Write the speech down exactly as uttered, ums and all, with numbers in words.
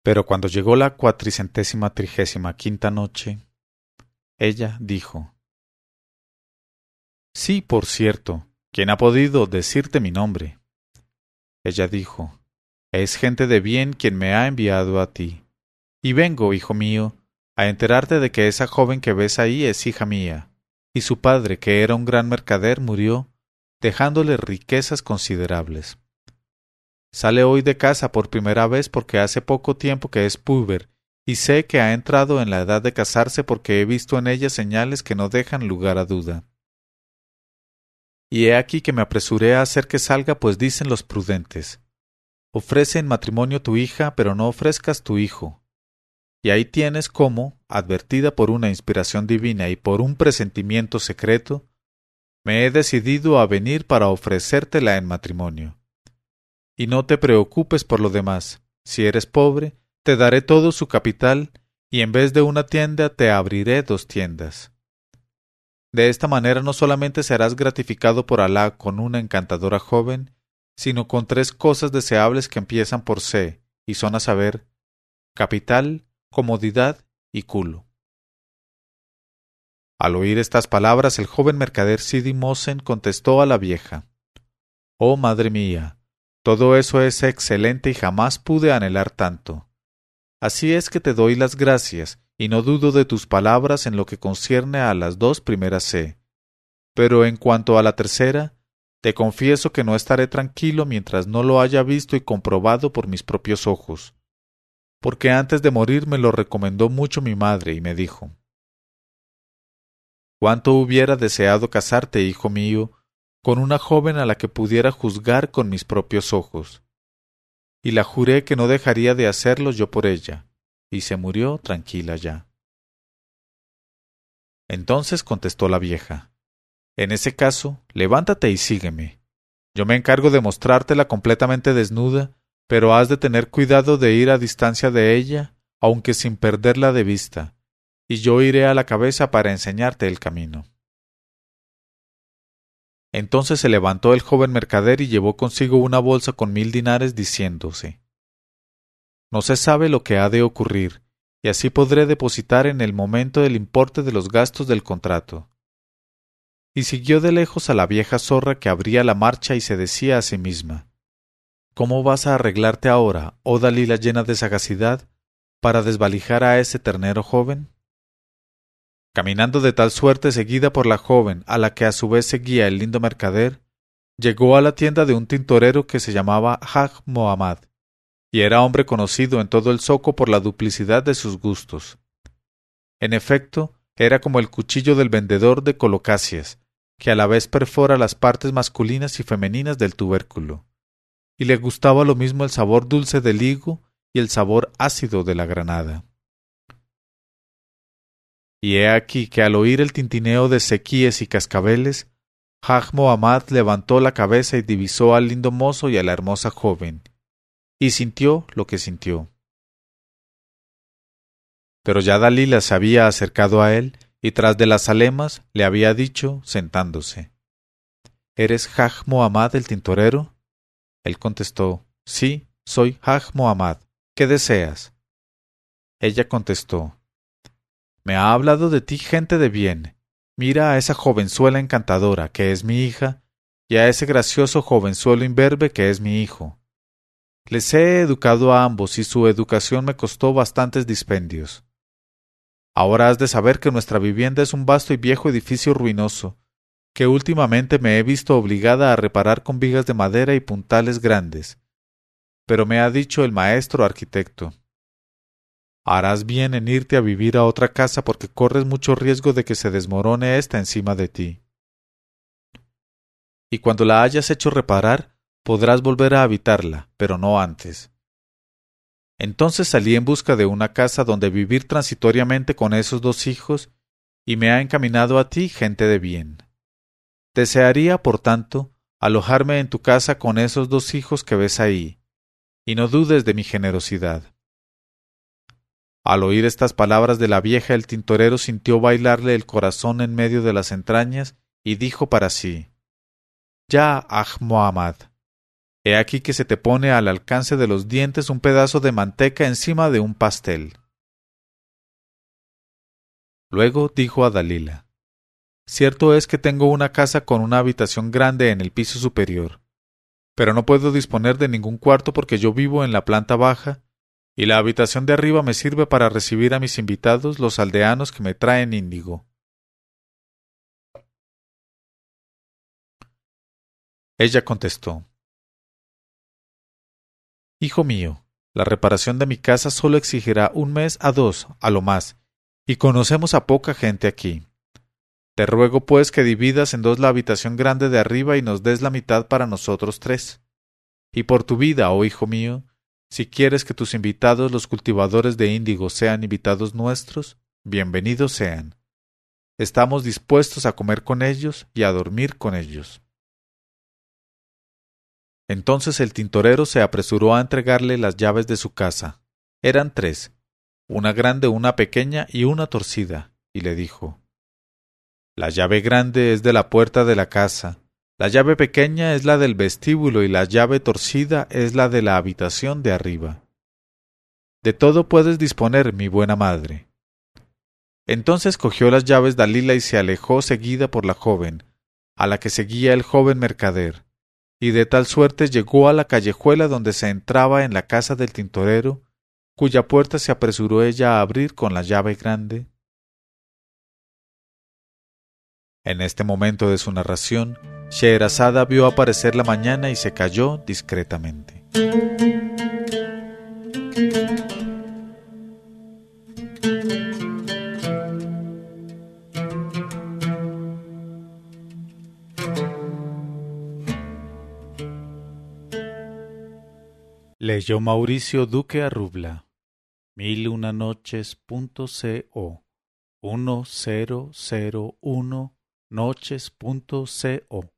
Pero cuando llegó la cuatricentésima trigésima quinta noche, ella dijo: Sí, por cierto, ¿quién ha podido decirte mi nombre? Ella dijo: Es gente de bien quien me ha enviado a ti. Y vengo, hijo mío, a enterarte de que esa joven que ves ahí es hija mía, y su padre, que era un gran mercader, murió, dejándole riquezas considerables. Sale hoy de casa por primera vez porque hace poco tiempo que es púber, y sé que ha entrado en la edad de casarse porque he visto en ella señales que no dejan lugar a duda. Y he aquí que me apresuré a hacer que salga, pues dicen los prudentes: ofrece en matrimonio tu hija, pero no ofrezcas tu hijo. Y ahí tienes cómo, advertida por una inspiración divina y por un presentimiento secreto, me he decidido a venir para ofrecértela en matrimonio. Y no te preocupes por lo demás. Si eres pobre, te daré todo su capital, y en vez de una tienda te abriré dos tiendas. De esta manera no solamente serás gratificado por Alá con una encantadora joven, sino con tres cosas deseables que empiezan por C, y son a saber: capital, comodidad y culo. Al oír estas palabras, el joven mercader Sidi Mosen contestó a la vieja: Oh madre mía, todo eso es excelente y jamás pude anhelar tanto. Así es que te doy las gracias, y no dudo de tus palabras en lo que concierne a las dos primeras C. Pero en cuanto a la tercera, te confieso que no estaré tranquilo mientras no lo haya visto y comprobado por mis propios ojos, porque antes de morir me lo recomendó mucho mi madre y me dijo: cuánto hubiera deseado casarte, hijo mío, con una joven a la que pudiera juzgar con mis propios ojos. Y la juré que no dejaría de hacerlo yo por ella, y se murió tranquila ya. Entonces contestó la vieja: en ese caso, levántate y sígueme. Yo me encargo de mostrártela completamente desnuda, pero has de tener cuidado de ir a distancia de ella, aunque sin perderla de vista, y yo iré a la cabeza para enseñarte el camino. Entonces se levantó el joven mercader y llevó consigo una bolsa con mil dinares, diciéndose: no se sabe lo que ha de ocurrir, y así podré depositar en el momento el importe de los gastos del contrato. Y siguió de lejos a la vieja zorra, que abría la marcha y se decía a sí misma: ¿cómo vas a arreglarte ahora, oh Dalila llena de sagacidad, para desvalijar a ese ternero joven? Caminando de tal suerte, seguida por la joven, a la que a su vez seguía el lindo mercader, llegó a la tienda de un tintorero que se llamaba Haj Mohammad, y era hombre conocido en todo el zoco por la duplicidad de sus gustos. En efecto, era como el cuchillo del vendedor de colocacias, que a la vez perfora las partes masculinas y femeninas del tubérculo, y le gustaba lo mismo el sabor dulce del higo y el sabor ácido de la granada. Y he aquí que al oír el tintineo de sequíes y cascabeles, Haj Mohammad levantó la cabeza y divisó al lindo mozo y a la hermosa joven, y sintió lo que sintió. Pero ya Dalila se había acercado a él, y tras de las alemas le había dicho, sentándose: ¿eres Haj Mohammad el tintorero? Él contestó: sí, soy Haj Mohammad. ¿Qué deseas? Ella contestó: me ha hablado de ti gente de bien. Mira a esa jovenzuela encantadora, que es mi hija, y a ese gracioso jovenzuelo imberbe, que es mi hijo. Les he educado a ambos, y su educación me costó bastantes dispendios. Ahora has de saber que nuestra vivienda es un vasto y viejo edificio ruinoso, que últimamente me he visto obligada a reparar con vigas de madera y puntales grandes. Pero me ha dicho el maestro arquitecto: harás bien en irte a vivir a otra casa porque corres mucho riesgo de que se desmorone ésta encima de ti. Y cuando la hayas hecho reparar, podrás volver a habitarla, pero no antes. Entonces salí en busca de una casa donde vivir transitoriamente con esos dos hijos, y me ha encaminado a ti gente de bien. Desearía, por tanto, alojarme en tu casa con esos dos hijos que ves ahí, y no dudes de mi generosidad. Al oír estas palabras de la vieja, el tintorero sintió bailarle el corazón en medio de las entrañas y dijo para sí: Ya, Haj Mohammad, He aquí que se te pone al alcance de los dientes un pedazo de manteca encima de un pastel. Luego dijo a Dalila: Cierto es que tengo una casa con una habitación grande en el piso superior, pero no puedo disponer de ningún cuarto porque yo vivo en la planta baja, y la habitación de arriba me sirve para recibir a mis invitados, los aldeanos que me traen índigo. Ella contestó: Hijo mío, la reparación de mi casa solo exigirá un mes a dos, a lo más, y conocemos a poca gente aquí. Te ruego pues que dividas en dos la habitación grande de arriba y nos des la mitad para nosotros tres. Y por tu vida, oh hijo mío, si quieres que tus invitados, los cultivadores de índigo, sean invitados nuestros, bienvenidos sean. Estamos dispuestos a comer con ellos y a dormir con ellos. Entonces el tintorero se apresuró a entregarle las llaves de su casa. Eran tres, una grande, una pequeña y una torcida, y le dijo: La llave grande es de la puerta de la casa, la llave pequeña es la del vestíbulo y la llave torcida es la de la habitación de arriba. De todo puedes disponer, mi buena madre. Entonces cogió las llaves Dalila y se alejó seguida por la joven, a la que seguía el joven mercader, y de tal suerte llegó a la callejuela donde se entraba en la casa del tintorero, cuya puerta se apresuró ella a abrir con la llave grande. En este momento de su narración, Scheherazada vio aparecer la mañana y se calló discretamente. Leyó Mauricio Duque Arrubla. Mil una noches punto co. uno cero cero uno noches punto co.